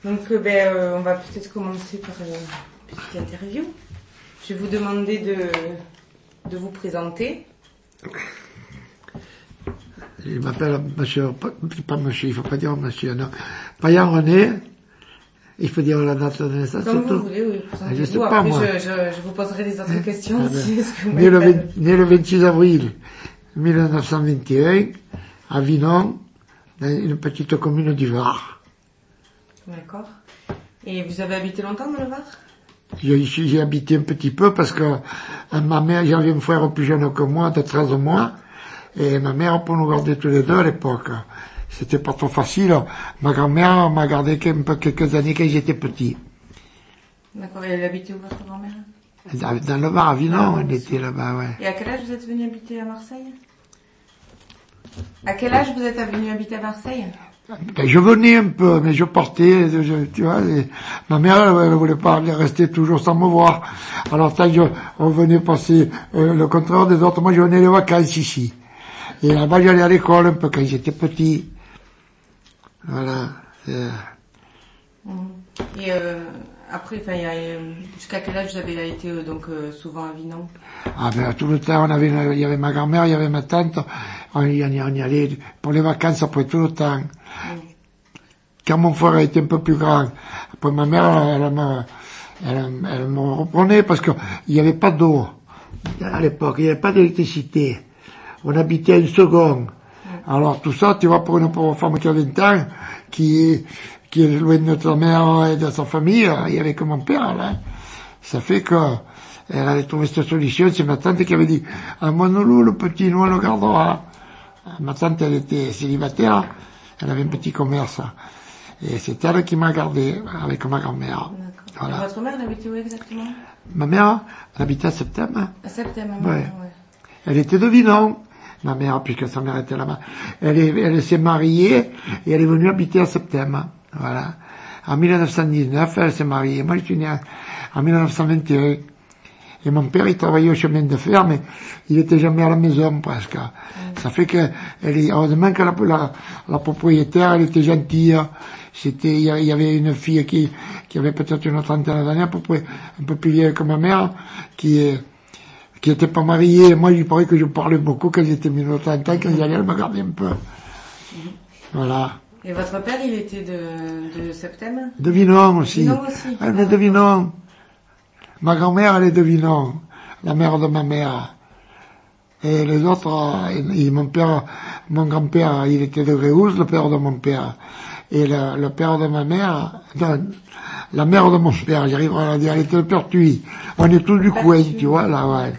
Donc, on va peut-être commencer par une petite interview. Je vais vous demander de vous présenter. Je m'appelle monsieur, pas monsieur, il faut pas dire monsieur, non. Payan René. Il faut dire la date de naissance. Comme vous voulez, oui. Je sais pas, après, moi. je vous poserai des autres questions aussi. Né le 26 avril 1921, à Vinon, dans une petite commune du Var. D'accord. Et vous avez habité longtemps dans le Var? J'ai habité un petit peu parce que ma mère, j'avais un frère plus jeune que moi, de 13 mois, et ma mère, pour nous garder tous les deux à l'époque, c'était pas trop facile. Ma grand-mère m'a gardé quelques années quand j'étais petit. D'accord. Et elle habitait où, votre grand-mère? Dans le Var, à Vinon, elle était là-bas, ouais. Et à quel âge vous êtes venu habiter à Marseille? À quel âge vous êtes venu habiter à Marseille? Ben, je venais un peu, mais je partais, tu vois, ma mère, elle voulait pas rester toujours sans me voir. Alors, on venait passer, le contraire des autres, moi je venais les vacances ici. Et là-bas, j'allais à l'école un peu quand j'étais petit. Voilà. Et après, jusqu'à quel âge vous avez été souvent à Vinon? Ah ben tout le temps, il y avait ma grand-mère, il y avait ma tante, on y allait pour les vacances après tout le temps. Quand mon frère était un peu plus grand, après ma mère, elle me reprenait parce que il n'y avait pas d'eau à l'époque, il n'y avait pas d'électricité. On habitait à une seconde. Alors tout ça, tu vois, pour une pauvre femme qui a 20 ans, qui est loin de sa mère et de sa famille, il y avait que mon père, là. Ça fait que, elle avait trouvé cette solution, c'est ma tante qui avait dit, ah, mon loulou, le petit, nous, on le gardera. Ma tante, elle était célibataire, elle avait un petit commerce. Et c'est elle qui m'a gardé, avec ma grand-mère. Voilà. Et votre mère, elle habitait où exactement? Ma mère, elle habitait à Septembre. À Septembre, ouais. Elle était de Vinon, ma mère, puisque sa mère était là-bas. Elle s'est mariée, et elle est venue habiter à Septembre. Voilà. En 1919, elle s'est mariée. Moi, je suis né en 1921. Et mon père, il travaillait au chemin de fer, mais il était jamais à la maison, presque. Ça fait que, heureusement que la propriétaire, elle était gentille. Il y avait une fille qui avait peut-être une trentaine d'années, à peu près, un peu plus vieille que ma mère, qui était pas mariée. Moi, il paraît que je parlais beaucoup quand j'étais 1930 ans, quand j'allais, elle me gardait un peu. Voilà. Et votre père, il était de Septembre? De Vinon aussi. Vinon aussi. Elle est de Vinon. Ma grand-mère, elle est de Vinon. La mère de ma mère. Et les autres, mon grand-père, il était de Gréouz, le père de mon père. Et le père de ma mère, non, la mère de mon père, j'arriverai à la dire, elle était de Pertuis. On est tous du coin, tu vois, là, ouais.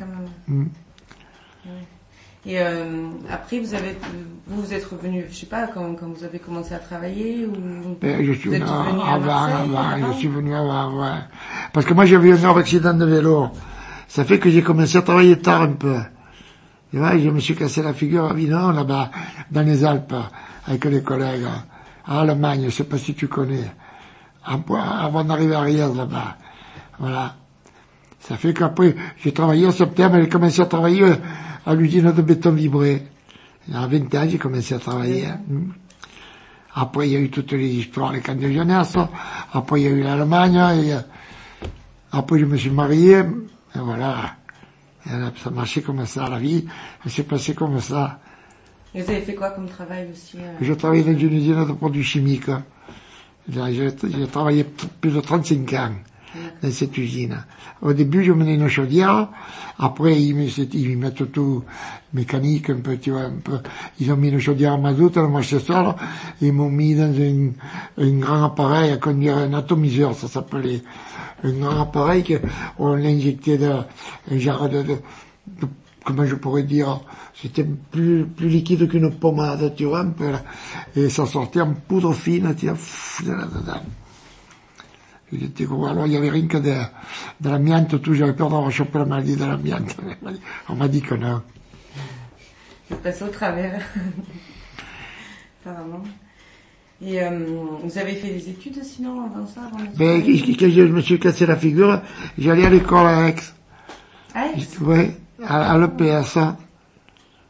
Et après, vous êtes revenu, je sais pas, quand vous avez commencé à travailler, ou je suis vous êtes venu avant, je suis venu avant, ouais. Parce que moi, j'ai eu un grave accident de vélo. Ça fait que j'ai commencé à travailler tard un peu. Et ouais, je me suis cassé la figure à Vinon, là-bas, dans les Alpes, avec les collègues, en Allemagne, je sais pas si tu connais, avant d'arriver à Riez, là-bas. Voilà. Ça fait qu'après, j'ai travaillé en septembre, j'ai commencé à travailler à l'usine de béton vibré. À 20 ans, j'ai commencé à travailler. Après, il y a eu toutes les histoires, les camps de jeunesse. Après, il y a eu l'Allemagne. Et après, je me suis marié. Et voilà. Et ça marchait comme ça, la vie. Elle s'est passée comme ça. Et vous avez fait quoi comme travail aussi? Je travaillais dans une usine de produits chimiques. J'ai travaillé plus de 35 ans dans cette usine. Au début, je menais une chaudière. Après, ils mettent tout mécanique, un peu, tu vois, un peu. Ils ont mis une chaudière à mazout, le marché-sort. Ils m'ont mis dans un grand appareil à conduire un atomiseur, ça s'appelait. Un grand appareil qu'on l'injectait un genre de comment je pourrais dire, c'était plus liquide qu'une pommade, tu vois, un peu, là. Et ça sortait en poudre fine, tu vois, là-dedans. Alors, il y avait rien que de l'amiante, tout, j'avais peur d'avoir chopé la maladie de l'amiante. On m'a dit que non. C'est passé au travers. Apparemment. Et, vous avez fait des études, sinon, avant ça, quand je me suis cassé la figure, j'allais à l'école à Aix. À Aix? Ouais, à l'EPS.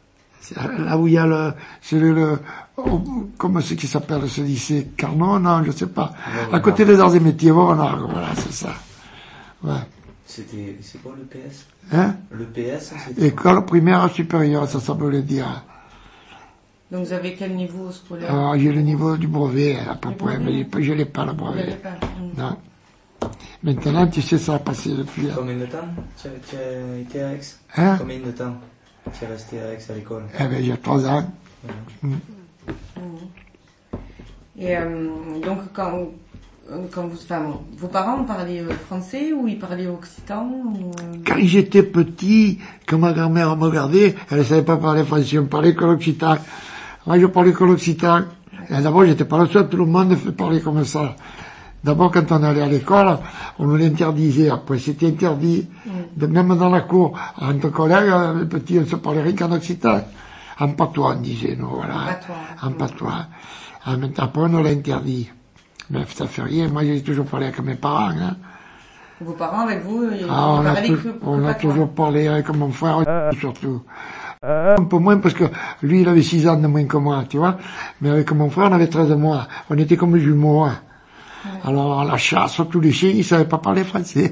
Là où il y a comment c'est qui s'appelle ce lycée Carnot, non, je sais pas. À côté des arts et métiers, voilà, c'est ça. Ouais. C'est quoi le PS? Hein? Le PS, c'était... École primaire supérieure, ça veut dire. Donc vous avez quel niveau scolaire? Alors, j'ai le niveau du brevet, à peu près, mais je l'ai pas le Vous l'avez brevet. pas. Non. Maintenant, tu sais, ça a passé depuis. Combien de temps tu as été à Aix? Hein? Combien de temps tu es resté à Aix à l'école? Eh ben, j'ai 3 ans. Et donc quand vous, enfin, vos parents parlaient français ou ils parlaient occitan ou... Quand j'étais petit, quand ma grand-mère me regardait, elle ne savait pas parler français, on parlait que l'occitan. Moi, je parlais que l'occitan. Et d'abord, j'étais pas le seul, tout le monde fait parler comme ça. D'abord, quand on allait à l'école, on nous l'interdisait. Après, c'était interdit. Même dans la cour, entre collègues, les petits, on se parlait rien qu'en occitan. En patois, on disait, nous, voilà. En patois. Après, on nous l'a interdit. Mais ça fait rien. Moi, j'ai toujours parlé avec mes parents, hein. Vos parents avec vous, ils on a toujours parlé avec mon frère, surtout. Un peu moins parce que lui, il avait 6 ans de moins que moi, tu vois. Mais avec mon frère, on avait 13 mois. On était comme jumeaux, hein. Alors, à la chasse, tous les chiens, ils savaient pas parler français.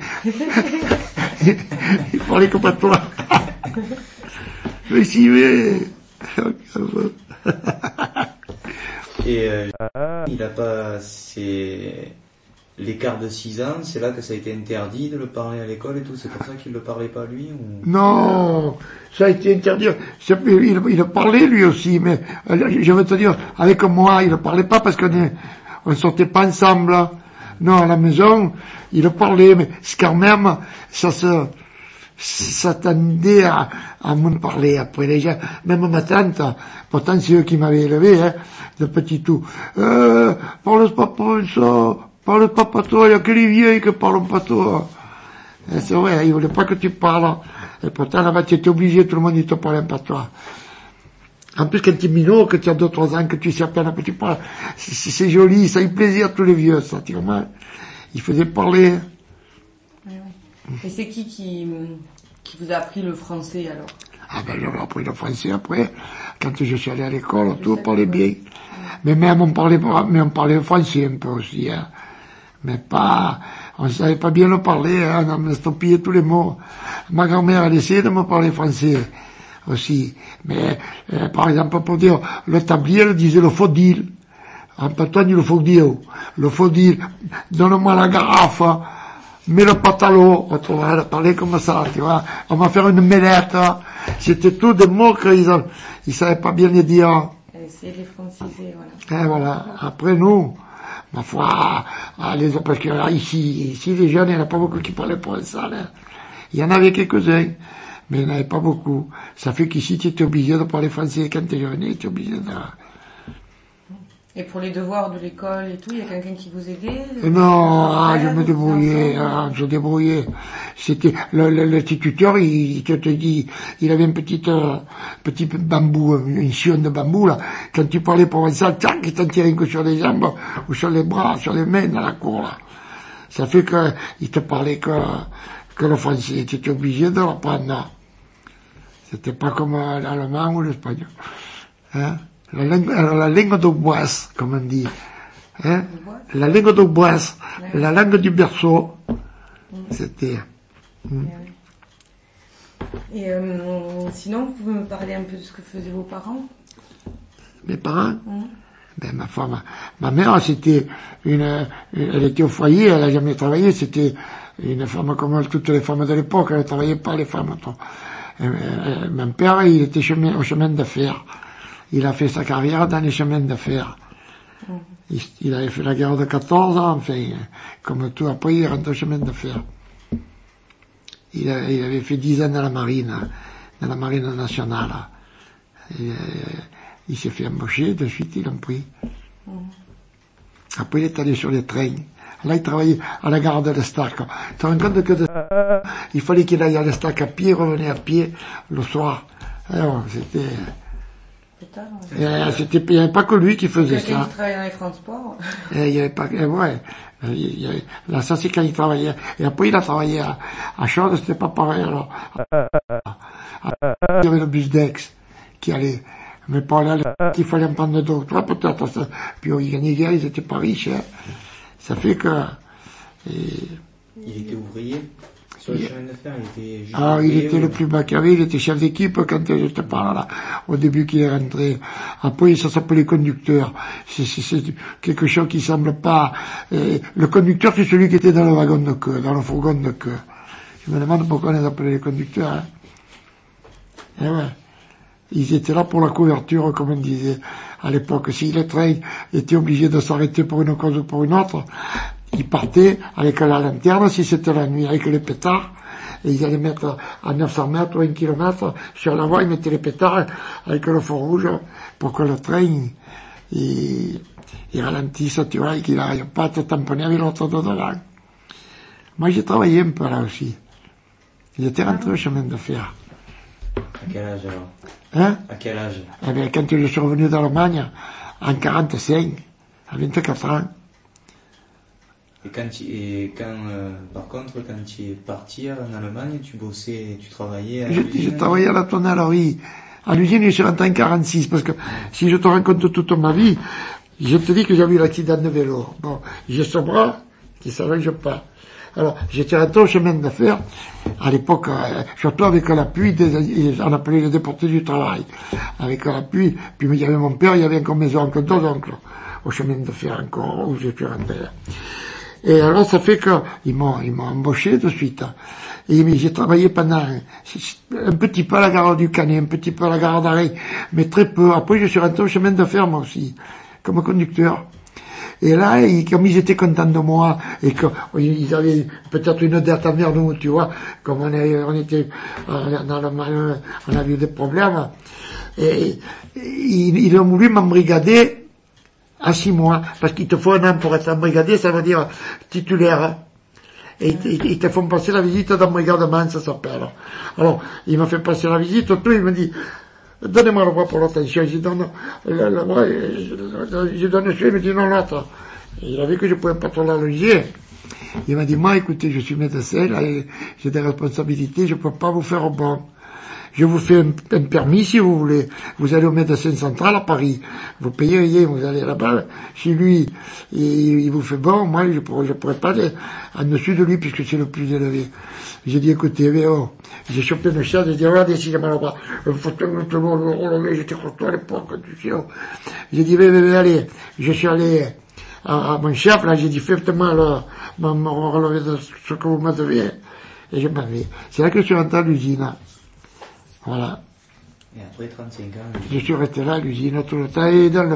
Ils parlaient comme toi. Je suis Et il a pas... L'écart de 6 ans, c'est là que ça a été interdit de le parler à l'école et tout, c'est pour ça qu'il le parlait pas lui ou... Non, ça a été interdit. Il parlait lui aussi, mais je veux te dire, avec moi, il ne parlait pas parce on sortait pas ensemble. Non, à la maison, il parlait, mais c'est quand même, ça tendait à me parler après déjà. Même ma tante, pourtant c'est eux qui m'avaient élevé, hein, de petit tout. Parle pas toi, il y a que les vieilles qui parlent pas toi. Et c'est vrai, ils voulaient pas que tu parles. Et pourtant, là-bas, tu étais obligé, tout le monde, il te parlait pas toi. En plus, quand tu es minot, que tu as 2-3 ans, que tu sais à peine un petit peu, c'est joli, ça fait plaisir à tous les vieux, ça, tu vois. Ils faisaient parler. Oui. Et c'est qui vous a appris le français, alors? Ah ben, j'ai appris le français après. Quand je suis allé à l'école, tout parlait bien. Mais même, on parlait le français un peu aussi, hein. Mais pas, on savait pas bien le parler, hein, on estampillait tous les mots. Ma grand-mère, elle essayait de me parler français aussi. Mais, par exemple, pour dire le tablier, elle disait le faudil. En patois, dit le faudil. Le faudil, donne-moi la garafe, mets le pantalon. Elle parlait comme ça, tu vois. On va faire une mêlette. C'était tous des mots qu'ils savaient pas bien les dire. Essayer de les franciser, voilà. Et voilà. Après, nous, ma foi, parce que là, ici, les jeunes, il n'y en a pas beaucoup qui parlaient provençal, hein. Il y en avait quelques-uns, mais il n'y en avait pas beaucoup. Ça fait qu'ici, tu étais obligé de parler français quand tu es jeune, tu étais obligé de... Et pour les devoirs de l'école et tout, il y a quelqu'un qui vous aidait? Non, je me débrouillais, je débrouillais. C'était, l'instituteur, il te dit, il avait un petit bambou, une sion de bambou, là. Quand tu parlais provençal, tac, il t'en tirait que sur les jambes, ou sur les bras, sur les mains, dans la cour, là. Ça fait il te parlait que le français. Tu étais obligé de l'apprendre. C'était pas comme l'allemand ou l'espagnol. Hein? La langue de bois, comme on dit. Hein? La langue de bois, la langue du berceau. C'était... Et sinon, vous pouvez me parler un peu de ce que faisaient vos parents? Mes parents? Ben, ma femme, ma mère, c'était elle était au foyer, elle a jamais travaillé, c'était une femme comme toutes les femmes de l'époque, elle ne travaillait pas, les femmes. Mon père, il était au chemin de fer. Il a fait sa carrière dans les chemins de fer. Il avait fait la guerre de 14 ans, enfin, comme tout, après il rentre au chemin de fer. Il avait fait 10 ans dans la marine nationale. Il s'est fait embaucher, de suite ils l'ont pris. Après il est allé sur les trains. Là il travaillait à la gare de l'Estac. Tu te rends compte que il fallait qu'il aille à l'Estac à pied, revenir à pied le soir. Alors c'était... Il n'y avait pas que lui qui faisait ça. Quelqu'un qui travaillait dans les transports. Il y avait pas, ouais. Là, ça c'est quand il travaillait. Et après, il a travaillé à Chaude, c'était pas pareil, alors. Il y avait le bus d'Aix, qui allaient. Mais pour aller à l'école, il fallait en prendre 2 ou 3 peut-être. Puis ils gagnaient bien, ils étaient pas riches. Hein. Ça fait que... Il était ouvrier sur le chemin de fer, il était juste Ah, il ouvrier, était le plus bas qu'il y avait, il était chef d'équipe quand je te parle là, au début qu'il est rentré. Après, ça s'appelait conducteur. C'est quelque chose qui semble pas... le conducteur, c'est celui qui était dans le wagon de queue, dans le fourgon de queue. Je me demande pourquoi on les appelait les conducteurs. Hein. Eh ouais. Ils étaient là pour la couverture, comme on disait à l'époque. Si les trains étaient obligés de s'arrêter pour une cause ou pour une autre, ils partaient avec la lanterne, si c'était la nuit, avec les pétards, et ils allaient mettre à 900 mètres ou 1 kilomètre sur la voie, ils mettaient les pétards avec le feu rouge pour que le train, il ralentisse, tu vois, et qu'il n'arrive pas à te tamponner avec l'autre de devant. Moi, j'ai travaillé un peu là aussi. J'étais rentré au chemin de fer. À quel âge alors? Hein? À quel âge? Eh bien, quand je suis revenu d'Allemagne, en 45, à 24 ans. Par contre, quand tu es parti en Allemagne, tu bossais, tu travaillais à Je l'usine? travaillais à la tonnellerie. À l'usine, je suis rentré en 46, parce que si je te raconte toute ma vie, je te dis que j'ai eu l'accident de vélo. Bon, j'ai ce bras qui s'allonge pas. Alors, j'étais rentré au chemin de fer, à l'époque, surtout avec l'appui on appelait les déportés du travail. Avec l'appui, puis il y avait mon père, il y avait encore mes oncles, 2 oncles, au chemin de fer encore, où je suis rentré. Et alors, ça fait ils m'ont embauché de suite. Et j'ai travaillé pendant un petit peu à la gare du Canet, un petit peu à la gare d'Arrêt, mais très peu. Après, je suis rentré au chemin de fer, moi aussi, comme conducteur. Et là, comme ils étaient contents de moi, et qu'ils avaient peut-être une dette envers nous, tu vois, comme on était dans le mal, on a eu des problèmes, et ils ont voulu m'embrigader à 6 mois, parce qu'il te faut un an pour être embrigadé, ça veut dire titulaire. Et ils te font passer la visite d'embrigadement, ça s'appelle. Alors, il m'a fait passer la visite, tout, il me dit, donnez-moi le bras pour l'attention. Je donne le bras, je donne celui, il me dit non, l'autre. Il a vu que je pouvais pas trop l'allonger. Il m'a dit, moi, écoutez, je suis médecin, là, et j'ai des responsabilités, je peux pas vous faire bon. Je vous fais un permis si vous voulez. Vous allez au médecin central à Paris. Vous payez rien, vous allez là-bas. Chez lui, il vous fait bon. Moi, je pourrais pas aller en dessus de lui puisque c'est le plus élevé. J'ai dit, écoutez, j'ai chopé une chaise, j'ai dit, regardez si j'ai mal au bras. J'étais costaud à l'époque, tu sais. J'ai dit, allez. Je suis allé à mon chef, là, j'ai dit, faites-moi mon relevé de ce que vous me devez. Et je m'avais. C'est là que je suis rentré à l'usine. Voilà. Et après 35 ans... Je suis resté là à l'usine tout le temps. Et dans le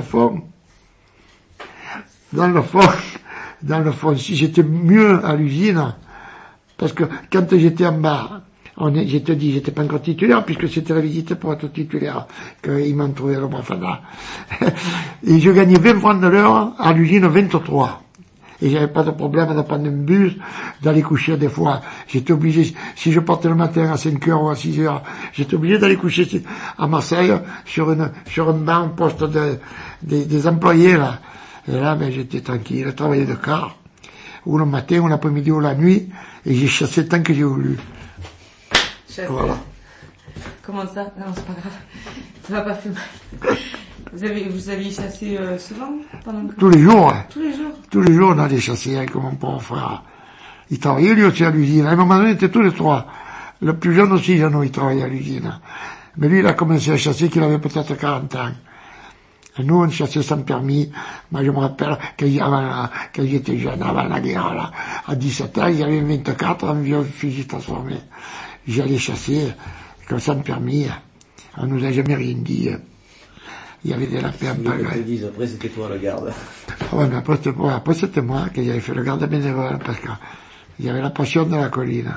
fond, si j'étais mieux à l'usine, parce que quand j'étais en bas, je te dis, j'étais pas encore titulaire, puisque c'était la visite pour être titulaire, qu'ils m'ont trouvé le Brafana. Et je gagnais 20 francs de l'heure, à l'usine 23. Et j'avais pas de problème de prendre un bus, d'aller coucher des fois. J'étais obligé, si je partais le matin à 5 heures ou à 6 heures, j'étais obligé d'aller coucher à Marseille, sur un banc, poste des employés, là. Et là, ben, j'étais tranquille, je travaillais de quart, ou le matin, ou l'après-midi, ou la nuit, et j'ai chassé tant que j'ai voulu. Chassé. Voilà. Comment ça? Non, c'est pas grave. Ça va pas faire mal. Vous aviez chassé souvent pendant... Tous les jours. Tous les jours. Tous les jours, on allait chasser avec mon pauvre frère. Il travaillait lui aussi à l'usine. À un moment donné, on était tous les 3. Le plus jeune aussi, Jeannot, il travaillait à l'usine. Mais lui, il a commencé à chasser qu'il avait peut-être 40 ans. Et nous, on chassait sans permis. Moi, je me rappelle, quand j'étais jeune, avant la guerre, là, à 17 ans, il y avait 24, un vieux fusil transformé. J'allais chasser, comme sans permis. On nous a jamais rien dit. Il y avait des lapins en pagaille. Après c'était toi le garde. Ouais, mais après c'était moi qui avais fait le garde bénévole, parce qu'il y avait la passion de la colline.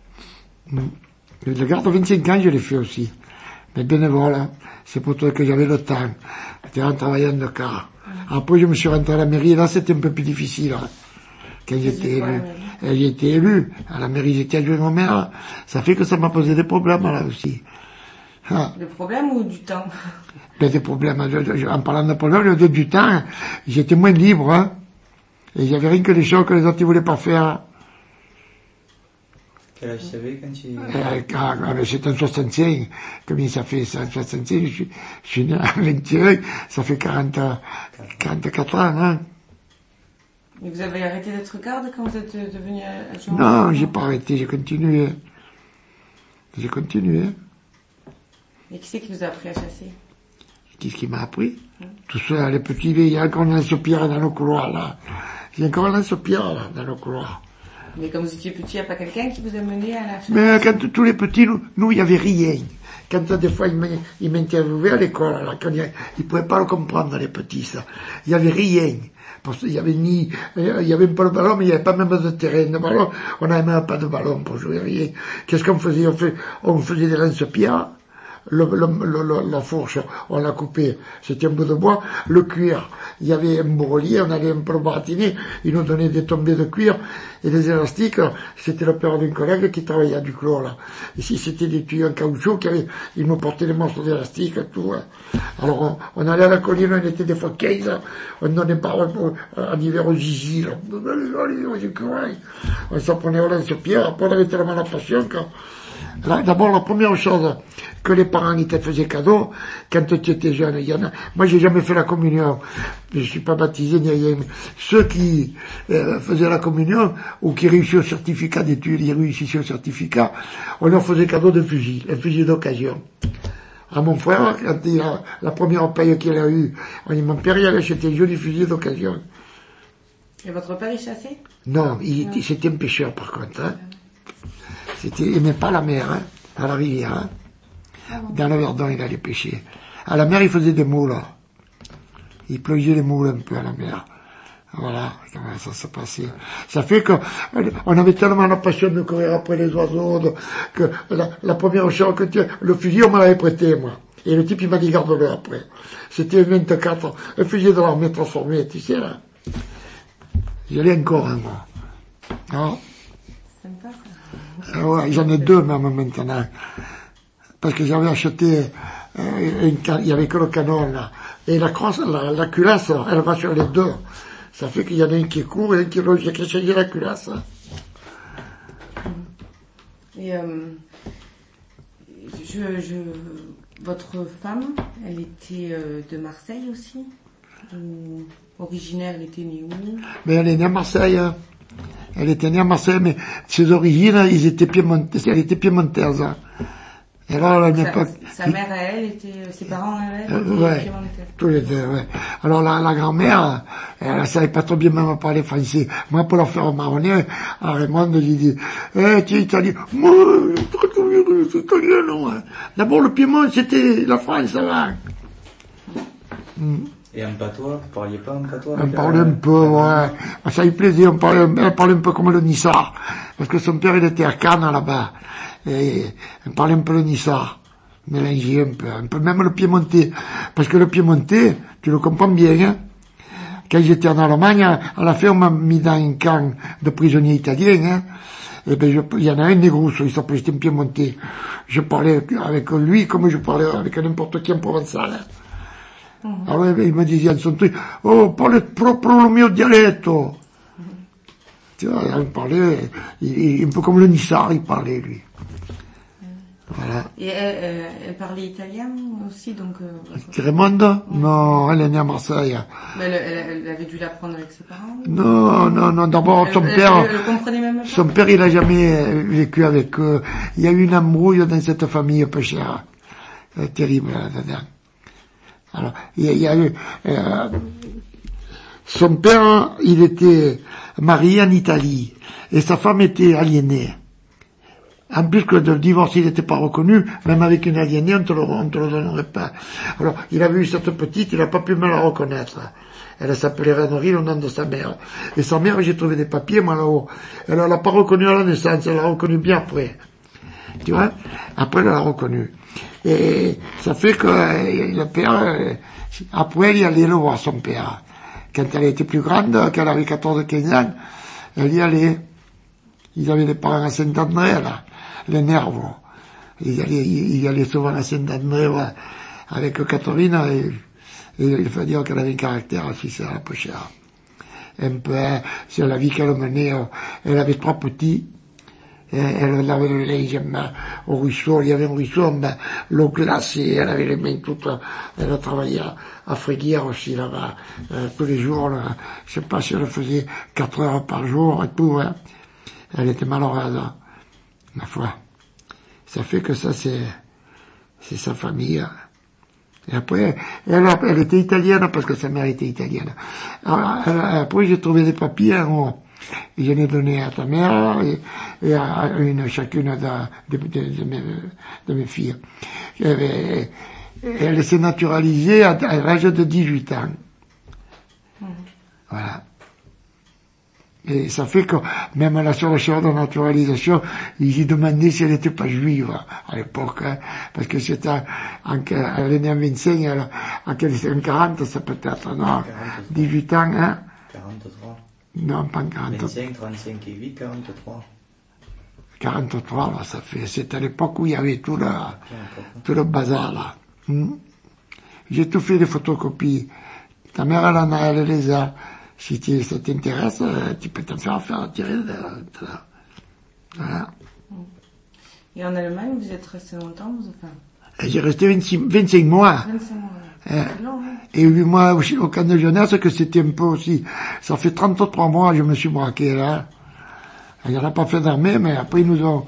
Le garde 25 ans, je l'ai fait aussi. Mais bénévole, c'est pour toi que j'avais le temps. J'étais en travaillant de quart. Après, je me suis rentré à la mairie, et là, c'était un peu plus difficile. Quand j'étais élu. J'ai été élu. À la mairie, j'étais adjoint au maire. Ça fait que ça m'a posé des problèmes, là aussi. Ah. Des problèmes ou du temps? Des problèmes. En parlant de problèmes, du temps, j'étais moins libre, hein. Et il y avait rien que les choses que les autres ne voulaient pas faire. Quel âge tu avais quand tu... C'est en 65. Comme ça fait 65, je suis né en 21, ça fait 44 ans, hein. Et vous avez arrêté d'être garde quand vous êtes devenu adjoint? Non, j'ai pas arrêté, j'ai continué. Et qui c'est qui vous a appris à chasser? Qu'est-ce qui m'a appris? Tout ça, les petits, il y a encore un lance-pierre dans le couloir, là. Il y a encore un lance-pierre, là, dans le couloir. Mais quand vous étiez petit, il n'y a pas quelqu'un qui vous a mené à la chasse? Mais quand tous les petits, nous, il y avait rien. Quand des fois, ils m'interviewaient à l'école, alors ils pouvaient pas le comprendre, les petits, ça. Il y avait rien. Parce qu'il y avait il y avait pas le ballon, mais il n'y avait pas même de terrain de ballon. On n'avait même pas de ballon pour jouer, rien. Qu'est-ce qu'on faisait? On faisait des lance-pierres. La fourche, on l'a coupé, c'était un bout de bois, le cuir, il y avait un bourrelier, on allait un peu le baratiner, il nous donnait des tombées de cuir, et des élastiques, c'était le père d'un collègue qui travaillait à Duclos, là. Ici, c'était des tuyaux en caoutchouc, il nous portait des morceaux d'élastique, tout, hein. Alors, on allait à la colline, on était des fois 15, on donnait parole en hiver aux zizi, là. On s'en prenait au lance-pierre, après on avait tellement la passion d'abord, la première chose que les parents ils te faisaient cadeau, quand tu étais jeune, moi j'ai jamais fait la communion, je suis pas baptisé ni rien, ceux qui faisaient la communion, ou qui réussissaient au certificat d'études, ils réussissaient au certificat, on leur faisait cadeau un fusil d'occasion. À mon frère, quand la première paye qu'il a eue, mon père il avait acheté un joli fusil d'occasion. Et votre père il chassait? Non, c'était un pêcheur par contre, hein. Il n'aimait pas la mer, hein, à la rivière, hein. Dans le Verdon, il allait pêcher. À la mer, il faisait des moules. Il plongeait les moules un peu à la mer. Voilà, comment ça se passait. Ça fait que, on avait tellement la passion de courir après les oiseaux, que la première chose le fusil, on me l'avait prêté, moi. Et le type, il m'a dit, garde-le après. C'était un 24, un fusil de l'armée transformé, tu sais, là. J'y allais encore, hein, moi. Non? Sympa, ça. Ouais, j'en ai deux même maintenant. Parce que j'avais acheté, il y avait que le canon là. Et la crosse, la culasse, elle va sur les deux. Ça fait qu'il y en a un qui est court et un qui est long. J'ai changé la culasse. Et votre femme, elle était de Marseille aussi? Ou originaire, elle était née où? Mais elle est née à Marseille, hein. Elle était née à Marseille, mais ses origines, elle était piémontaise. Hein. Et alors, à l'époque... Sa mère, ses parents, elle, ouais, piémontaise. Tous les deux, ouais. Alors, la grand-mère, elle savait pas trop bien même parler français. Moi, pour leur faire marronner, à Raymond, j'ai dit, tu es italien. Moi, c'est italien, non, hein. D'abord, le Piémont, c'était la France, là. Et en patois, vous parliez pas en patois? On parlait un peu, ouais. Ça lui plaisait, elle parlait un peu comme le Nissard. Parce que son père, il était à Cannes, là-bas. Et on parlait un peu le Nissard. Mélangé un peu, même le Piémontais. Parce que le Piémontais, tu le comprends bien, hein. Quand j'étais en Allemagne, à la fin, on m'a mis dans un camp de prisonniers italiens, hein. Et ben, il y en a un négro, il s'appelait, c'était un Piémontais. Je parlais avec lui comme je parlais avec n'importe qui en provençal, hein. Alors il me disait en son truc, oh, parle proprio le mio dialetto. Tu vois, il parlait, un peu comme le Nissard, il parlait, lui. Voilà. Et elle parlait italien aussi, donc... Raymond? Non, elle est née à Marseille. Mais elle avait dû l'apprendre avec ses parents? Non, d'abord, son père... Elle comprenait même pas? Son père, il a jamais vécu avec eux. Il y a eu une embrouille dans cette famille peu chère. Terrible, là-dedans. Alors, il y a eu, son père, il était marié en Italie, et sa femme était aliénée. En plus que le divorce, il n'était pas reconnu, même avec une aliénée, on te le donnerait pas. Alors, il avait eu cette petite, il n'a pas pu me la reconnaître. Elle s'appelait Renerie, le nom de sa mère. Et sa mère, j'ai trouvé des papiers, moi, là-haut. Elle l'a pas reconnu à la naissance, elle l'a reconnu bien après. Tu vois? Après, elle l'a reconnu. Et ça fait que le père, après, il allait le voir, son père. Quand elle était plus grande, qu'elle avait 14-15 ans, elle y allait. Ils avaient des parents à Saint-André, là, les Nervos. Il allait souvent à Saint-André, ouais, avec Catherine, et il faut dire qu'elle avait un caractère, si c'est un peu cher. Un peu, c'est la vie qu'elle menait, elle avait 3 petits, Elle lavait le linge au ruisseau, il y avait un ruisseau, l'eau glacée, elle avait les mains toutes, elle a travaillé à Fréguières aussi là-bas, tous les jours, là, je sais pas si elle faisait 4 heures par jour et tout, hein. Elle était malheureuse, ma foi. Ça fait que ça, c'est sa famille. Et après, elle était italienne, parce que sa mère était italienne. Alors, après, j'ai trouvé des papiers, hein, je l'ai donné à ta mère et à chacune de mes filles. Elle s'est naturalisée à l'âge de 18 ans. Voilà. Et ça fait que, même sur la chaire de naturalisation, ils y demandaient si elle n'était pas juive, à l'époque, hein, parce que c'était, elle est née en 25, en 40, ça peut être, non, 18 ans, hein. 43. Non, pas 40. 25, 35 et 8, 43. 43, là, ça fait, c'est à l'époque où il y avait tout le bazar, là. J'ai tout fait des photocopies. Ta mère, elle les a. Si ça t'intéresse, tu peux t'en faire tirer de là. Voilà. Et en Allemagne, vous êtes resté longtemps, enfin? J'ai resté 25 mois. 25 mois. C'est long, hein. Et 8 mois au camp de jeunesse, que c'était un peu aussi. Ça fait 33 mois, je me suis braqué, là. Il n'y en a pas fait d'armée, mais après, ils nous ont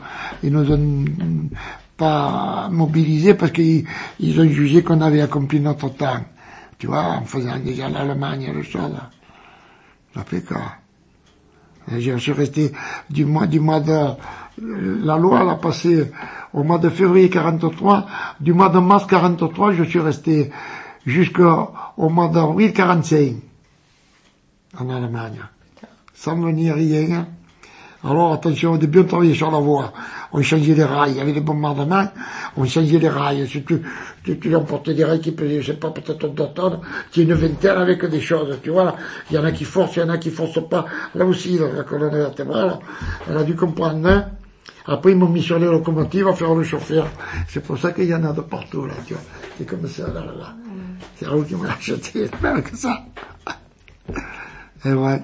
pas mobilisés parce qu'ils ont jugé qu'on avait accompli notre temps. Tu vois, en faisant déjà l'Allemagne et le chose. Ça fait quoi. Je suis resté du mois de, la loi l'a passé au mois de février 43, du mois de mars 43, je suis resté jusqu'au mois d'avril 45, en Allemagne. Sans venir rien. Alors, attention, au début, on travaillait sur la voie. On changeait les rails. Il y avait des bombardements. On changeait les rails. Si tu emportais des rails qui pesaient, je sais pas, peut-être 2 tonnes. Tu as une vingtaine avec des choses, tu vois. Il y en a qui forcent, il y en a qui forcent pas. Là aussi, la colonne vertébrale, elle a dû comprendre, hein. Après, ils m'ont mis sur les locomotives à faire le chauffeur. C'est pour ça qu'il y en a de partout, là, tu vois. C'est comme ça, là. C'est là où tu m'as acheté, même que ça. Et ouais.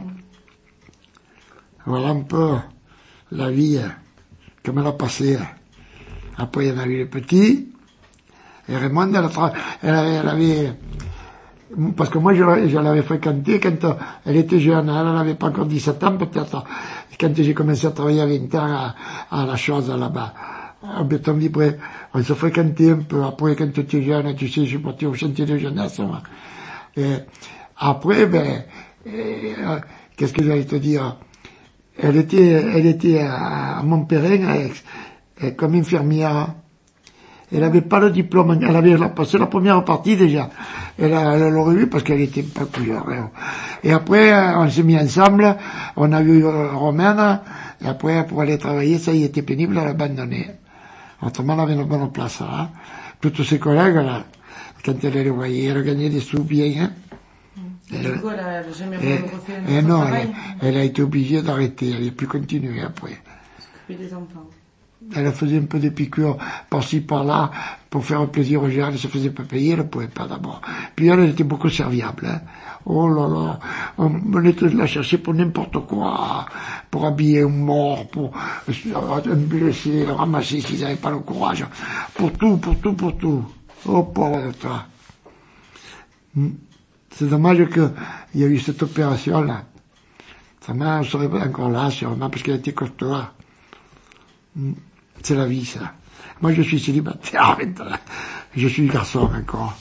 Voilà un peu la vie, comme elle a passé. Après, il y en a eu les petits. Et Raymond, elle avait, parce que moi, je l'avais fréquentée quand elle était jeune. Elle n'avait pas encore 17 ans, peut-être. Quand j'ai commencé à travailler à 20 ans à la chose, là-bas. En béton vibré. On se fréquentait un peu. Après, quand tu étais jeune, tu sais, je suis parti au chantier de jeunesse, moi. Et après, qu'est-ce que j'allais te dire? Elle était à Montpellier, comme infirmière. Elle avait pas le diplôme, elle avait passé la première partie déjà. Elle l'aurait eu parce qu'elle était pas couillère. Et après, on s'est mis ensemble, on a eu Romaine, et après, pour aller travailler, ça y était pénible, elle a abandonné. Autrement, elle avait une bonne place, là. Toutes ses collègues, là, quand elle les voyait, elle gagnait des sous bien, hein. Du coup, elle a jamais refait un non, travail. elle a été obligée d'arrêter, elle n'a plus continué après. S'occuper des enfants. Elle faisait un peu des piqûres par-ci, par-là, pour faire plaisir aux gens, elle se faisait pas payer, elle ne pouvait pas d'abord. Puis elle était beaucoup serviable, hein. Oh là là, on était la chercher pour n'importe quoi, pour habiller un mort, pour un blessé, le ramasser s'ils n'avaient pas le courage, pour tout. Oh pauvre de toi. C'est dommage qu'il y a eu cette opération-là. Sa mère serait encore là, sûrement, parce qu'elle était costaud. C'est la vie, ça. Moi, je suis célibataire, maintenant. Je suis garçon encore.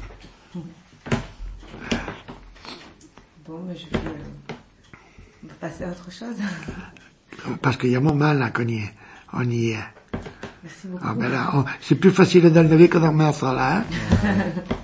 Bon, mais on va passer à autre chose. Parce qu'il y a un moment, là, qu'on y est. On y est. Merci beaucoup. Ah, ben là, c'est plus facile d'enlever que d'en mettre, là, hein.